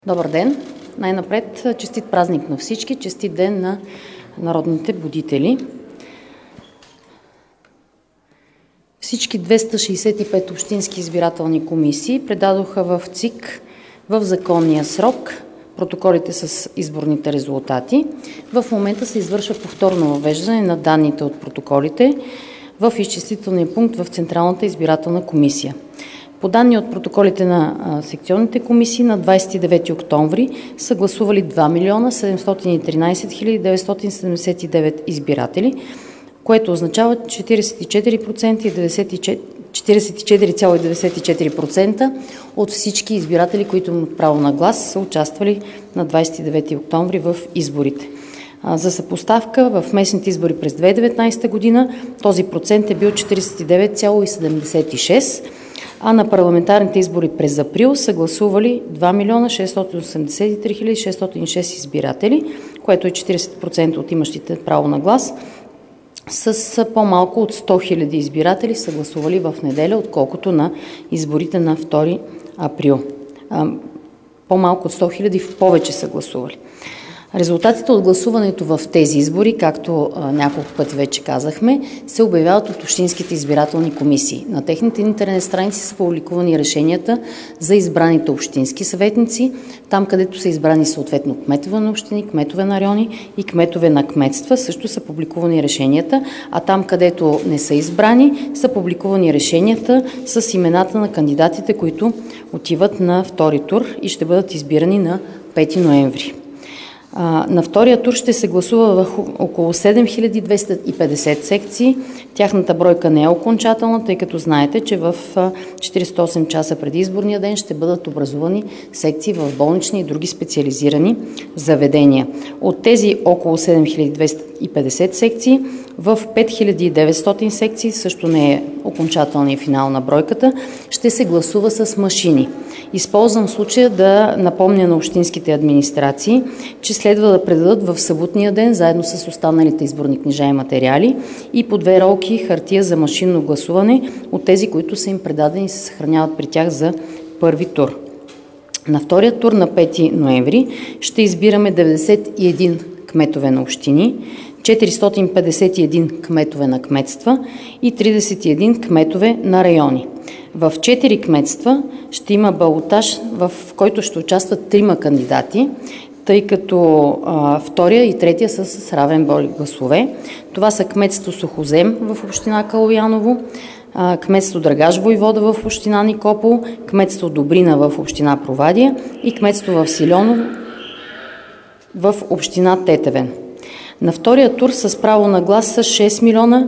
Добър ден! Най-напред честит празник на всички, честит ден на народните будители. Всички 265 общински избирателни комисии предадоха в ЦИК в законния срок протоколите с изборните резултати. В момента се извършва повторно въвеждане на данните от протоколите в изчислителния пункт в Централната избирателна комисия. По данни от протоколите на секционните комисии на 29 октомври са гласували 2 713 979 избиратели, което означава 44,94% от всички избиратели, които имат право на глас, са участвали на 29 октомври в изборите. За съпоставка, в местните избори през 2019 година този процент е бил 49,76%, а на парламентарните избори през април са гласували 2 683 606 избиратели, което е 40% от имащите право на глас. С по-малко от 100 000 избиратели са гласували в неделя, отколкото на изборите на 2 април. По-малко от 100 000 в повече са гласували. Резултатите от гласуването в тези избори, както няколко пъти вече казахме, се обявяват от общинските избирателни комисии. На техните интернет страници са публикувани решенията за избраните общински съветници, там където са избрани съответно кметове на общини, кметове на райони и кметове на кметства, също са публикувани решенията, а там където не са избрани, са публикувани решенията с имената на кандидатите, които отиват на втори тур и ще бъдат избирани на 5 ноември. На втория тур ще се гласува в около 7250 секции. Тяхната бройка не е окончателна, тъй като знаете, че в 48 часа преди изборния ден ще бъдат образувани секции в болнични и други специализирани заведения. От тези около 7250 секции, в 5900 секции, също не е окончателна и финална бройката, ще се гласува с машини. Използвам случая да напомня на общинските администрации, че следва да предадат в съботния ден, заедно с останалите изборни книжа и материали, и по 2 ролки хартия за машинно гласуване от тези, които са им предадени и се съхраняват при тях за първи тур. На втория тур на 5 ноември ще избираме 91 кметове на общини, 451 кметове на кметства и 31 кметове на райони. В 4 кметства ще има балотаж, в който ще участват 3 кандидати, тъй като втория и третия са с равен брой гласове. Това са кметство Сухозем в община Калояново, кметство Драгаш Войвода в община Никопол, кметство Добрина в община Провадия и кметство в Силеново в община Тетевен. На втория тур с право на глас са 6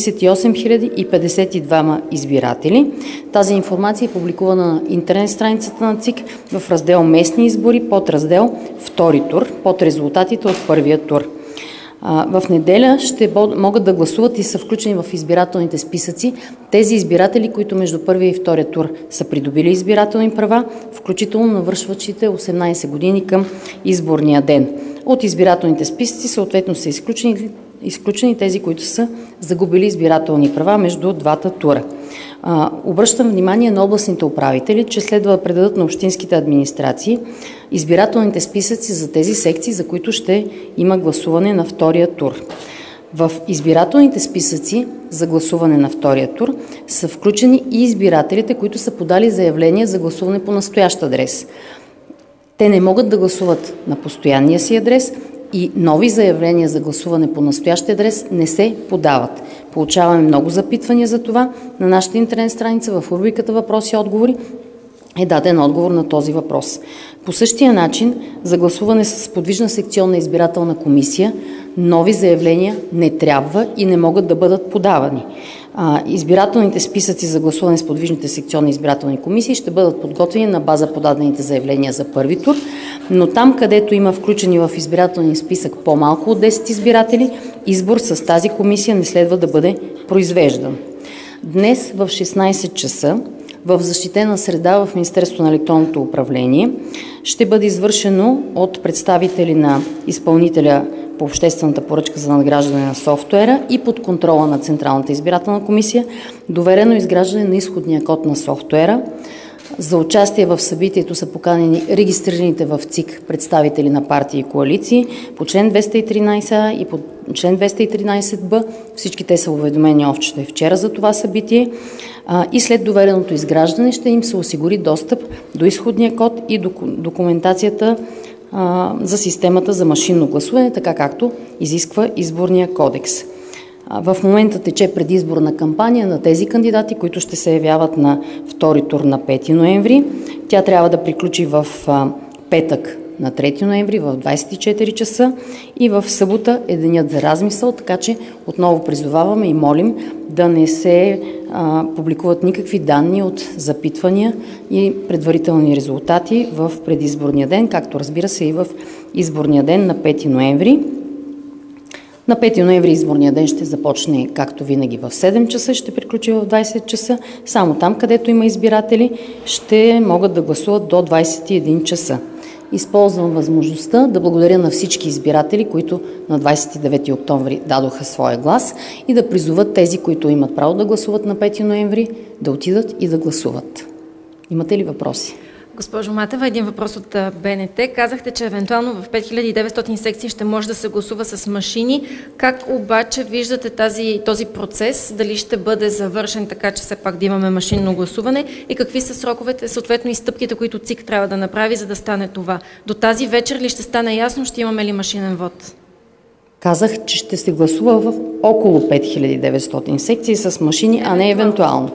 38 052 избиратели. Тази информация е публикувана на интернет страницата на ЦИК в раздел Местни избори, под раздел Втори тур, под резултатите от първия тур. В неделя ще могат да гласуват и са включени в избирателните списъци тези избиратели, които между първия и втория тур са придобили избирателни права, включително навършващите 18 години към изборния ден. От избирателните списъци съответно са изключени тези, които са загубили избирателни права между двата тура. Обръщам внимание на областните управители, че следва да предадат на общинските администрации избирателните списъци за тези секции, за които ще има гласуване на втория тур. В избирателните списъци за гласуване на втория тур са включени и избирателите, които са подали заявление за гласуване по настоящ адрес. Те не могат да гласуват на постоянния си адрес и нови заявления за гласуване по настоящия адрес не се подават. Получаваме много запитвания за това. На нашата интернет страница в рубриката Въпроси и отговори е даден отговор на този въпрос. По същия начин за гласуване с подвижна секционна избирателна комисия нови заявления не трябва и не могат да бъдат подавани. Избирателните списъци за гласуване с подвижните секционни избирателни комисии ще бъдат подготвени на база подадените заявления за първи тур, но там, където има включени в избирателния списък по-малко от 10 избиратели, избор с тази комисия не следва да бъде произвеждан. Днес в 16 часа в защитена среда в Министерството на електронното управление ще бъде извършено от представители на изпълнителя по обществената поръчка за надграждане на софтуера и под контрола на Централната избирателна комисия доверено изграждане на изходния код на софтуера За участие в събитието са поканени регистрираните в ЦИК представители на партии и коалиции по член 213А и по член 213Б. Всички те са уведомени още вчера за това събитие и след довереното изграждане ще им се осигури достъп до изходния код и до документацията за системата за машинно гласуване, така както изисква Изборния кодекс. В момента тече предизборна кампания на тези кандидати, които ще се явяват на втори тур на 5 ноември. Тя трябва да приключи в петък на 3 ноември в 24 часа и в събота е денят за размисъл, така че отново призоваваме и молим да не се публикуват никакви данни от запитвания и предварителни резултати в предизборния ден, както разбира се и в изборния ден на 5 ноември. На 5 ноември изборния ден ще започне, както винаги, в 7 часа, ще приключи в 20 часа. Само там, където има избиратели, ще могат да гласуват до 21 часа. Използвам възможността да благодаря на всички избиратели, които на 29 октомври дадоха своя глас и да призоват тези, които имат право да гласуват на 5 ноември, да отидат и да гласуват. Имате ли въпроси? Госпожо Матева, един въпрос от БНТ. Казахте, че евентуално в 5900 секции ще може да се гласува с машини. Как обаче виждате този процес? Дали ще бъде завършен така, че все пак да имаме машинно гласуване? И какви са сроковете, съответно и стъпките, които ЦИК трябва да направи, за да стане това? До тази вечер ли ще стане ясно, ще имаме ли машинен вод? Казах, че ще се гласува в около 5900 секции с машини, а не евентуално.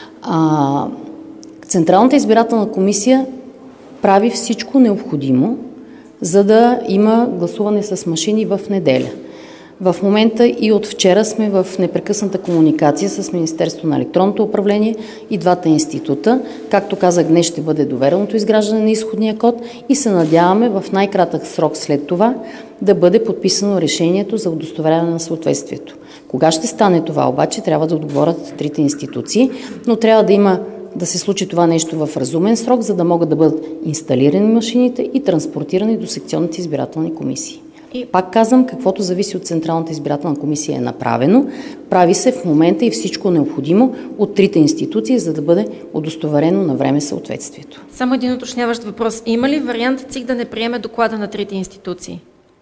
Централната избирателна комисия прави всичко необходимо, за да има гласуване с машини в неделя. В момента и от вчера сме в непрекъсната комуникация с Министерството на електронното управление и двата института. Както казах, днес ще бъде довереното изграждане на изходния код и се надяваме в най-кратък срок след това да бъде подписано решението за удостоверяване на съответствието. Кога ще стане това обаче, трябва да отговорят трите институции, но трябва да се случи това нещо в разумен срок, за да могат да бъдат инсталирани машините и транспортирани до секционните избирателни комисии. И пак казвам, каквото зависи от Централната избирателна комисия е направено. Прави се в момента и всичко необходимо от трите институции, за да бъде удостоверено на време съответствието. Само един уточняващ въпрос. Има ли вариант ЦИК да не приеме доклада на трите институции?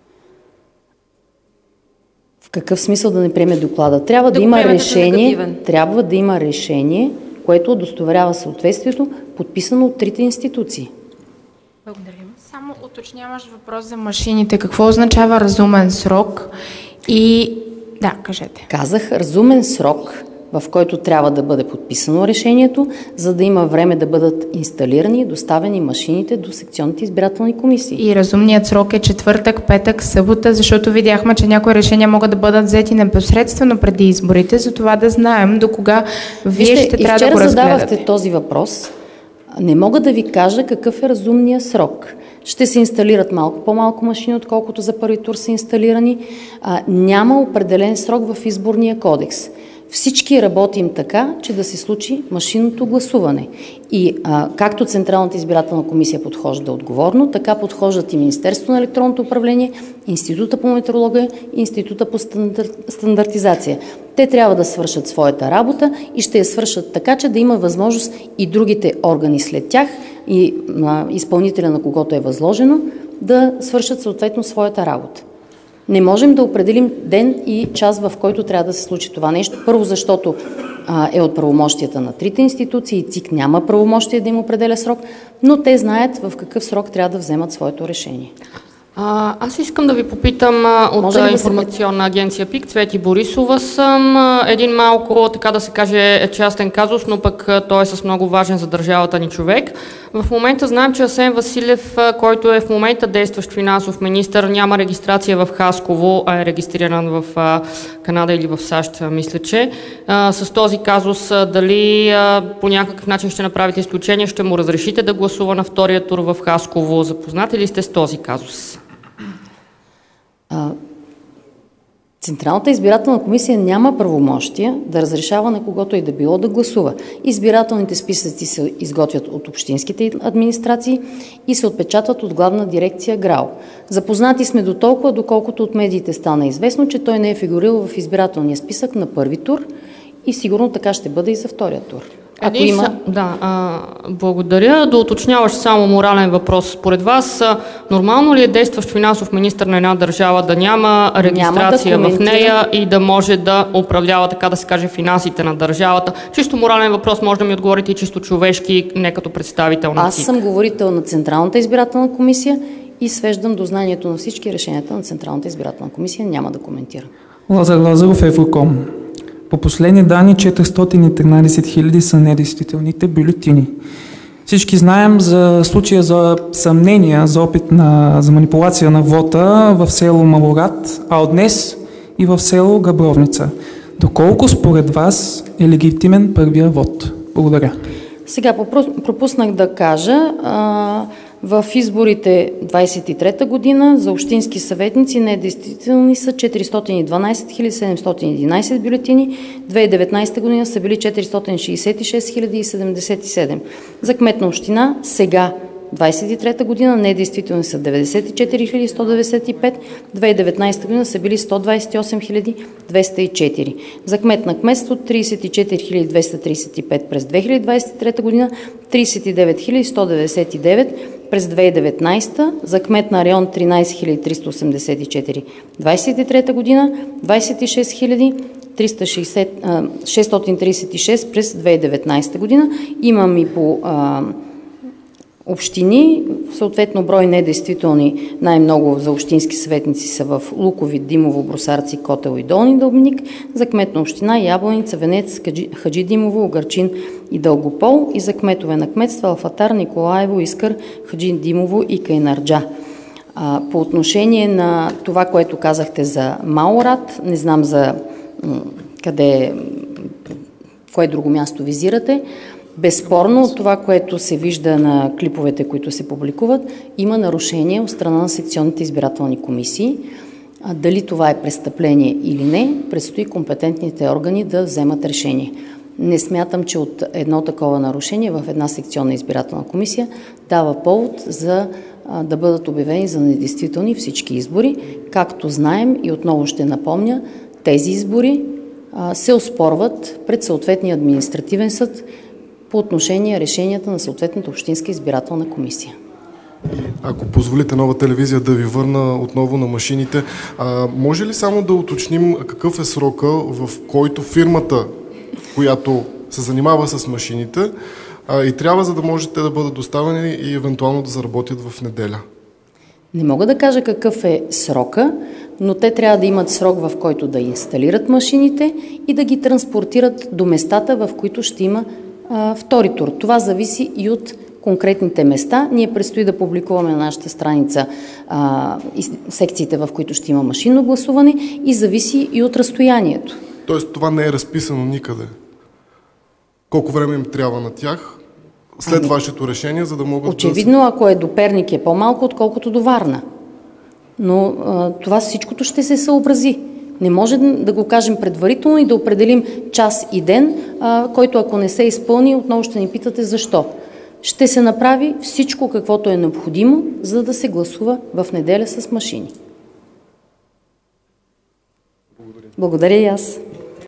В какъв смисъл да не приеме доклада? Трябва да има решение, което удостоверява съответствието, подписано от трите институции. Благодарим. Само уточняваш въпрос за машините. Какво означава разумен срок? Да, кажете. Казах разумен срок, в който трябва да бъде подписано решението, за да има време да бъдат инсталирани и доставени машините до секционните избирателни комисии. И разумният срок е четвъртък, петък, събота, защото видяхме, че някои решения могат да бъдат взети непосредствено преди изборите, за това да знаем до кога вие ще трябва да го разгледате. Вчера задавахте този въпрос. Не мога да ви кажа какъв е разумният срок. Ще се инсталират малко по-малко машини, отколкото за първи тур са инсталирани. Няма определен срок в Изборния кодекс. Всички работим така, че да се случи машинното гласуване. И както Централната избирателна комисия подхожда отговорно, така подхождат и Министерството на електронното управление, Института по метеорология и Института по стандартизация. Те трябва да свършат своята работа и ще я свършат така, че да има възможност и другите органи след тях и изпълнителя, на когото е възложено, да свършат съответно своята работа. Не можем да определим ден и час, в който трябва да се случи това нещо. Първо, защото е от правомощията на трите институции. ЦИК няма правомощие да им определя срок, но те знаят в какъв срок трябва да вземат своето решение. Аз искам да ви попитам от информационна агенция ПИК, Цвети Борисова съм. Един малко, така да се каже, частен казус, но пък той е с много важен за държавата ни човек. В момента знаем, че Асен Василев, който е в момента действащ финансов министър, няма регистрация в Хасково, а е регистриран в Канада или в САЩ, мисля, че. С този казус, дали по някакъв начин ще направите изключение, ще му разрешите да гласува на втория тур в Хасково? Запознати ли сте с този казус? Централната избирателна комисия няма правомощия да разрешава на когото и да било да гласува. Избирателните списъци се изготвят от общинските администрации и се отпечатват от главна дирекция ГРАО. Запознати сме до толкова, доколкото от медиите стана известно, че той не е фигурирал в избирателния списък на първи тур и сигурно така ще бъде и за втория тур. Ако има... Благодаря. Да уточняваш само морален въпрос. Според вас, нормално ли е действащ финансов министър на една държава да няма регистрация в нея и да може да управлява, така да се каже, финансите на държавата? Чисто морален въпрос, може да ми отговорите и чисто човешки, не като представител на ЦИК. Аз съм говорител на Централната избирателна комисия и свеждам до знанието на всички решенията на Централната избирателна комисия. Няма да коментирам. Лазар Лазаров, Евроком. По последни данни 413 хиляди са недействителните бюлетини. Всички знаем за случая за съмнения за опит за манипулация на вота в село Малорад, а от днес и в село Габровница. Доколко според вас е легитимен първия вод? Благодаря. Сега пропуснах да кажа, в изборите 23-та година за общински съветници недействителни са 412 711 бюлетини, 2019 година са били 466 077. За кмет на община сега 23-та година недействителни са 94 195, 2019 година са били 128 204. За кмет на кметство 34 235 през 2023 година, 39 199 през 2019, за кмет на район 13 384 23 година, 26 636 през 2019 година. Имам и по общини, съответно брой недействителни най-много за общински съветници са в Луковит, Димово, Брусарци, Котел и Долни Дълбник, за кмет на община Ябланица, Венец, Хаджидимово, Угърчин и Дългопол и за кметове на кметства Алфатар, Николаево, Искър, Хаджидимово и Кайнарджа. По отношение на това, което казахте за Малорад, не знам за кое друго място визирате. Безспорно от това, което се вижда на клиповете, които се публикуват, има нарушение от страна на секционните избирателни комисии. Дали това е престъпление или не, предстои компетентните органи да вземат решение. Не смятам, че от едно такова нарушение в една секционна избирателна комисия дава повод за да бъдат обявени за недействителни всички избори. Както знаем и отново ще напомня, тези избори се оспорват пред съответния административен съд по отношение решенията на съответната общинска избирателна комисия. Ако позволите, Нова телевизия, да ви върна отново на машините, може ли само да уточним какъв е срока, в който фирмата, която се занимава с машините, и трябва, за да можете да бъдат доставени и евентуално да заработят в неделя? Не мога да кажа какъв е срока, но те трябва да имат срок, в който да инсталират машините и да ги транспортират до местата, в които ще има втори тур. Това зависи и от конкретните места. Ние предстои да публикуваме на нашата страница секциите, в които ще има машинно гласуване и зависи и от разстоянието. Тоест това не е разписано никъде? Колко време им трябва на тях след вашето решение, за да могат очевидно, ако е до Перник е по-малко, отколкото до Варна. Но това всичкото ще се съобрази. Не може да го кажем предварително и да определим час и ден, който ако не се изпълни, отново ще ни питате защо. Ще се направи всичко, каквото е необходимо, за да се гласува в неделя с машини. Благодаря и аз.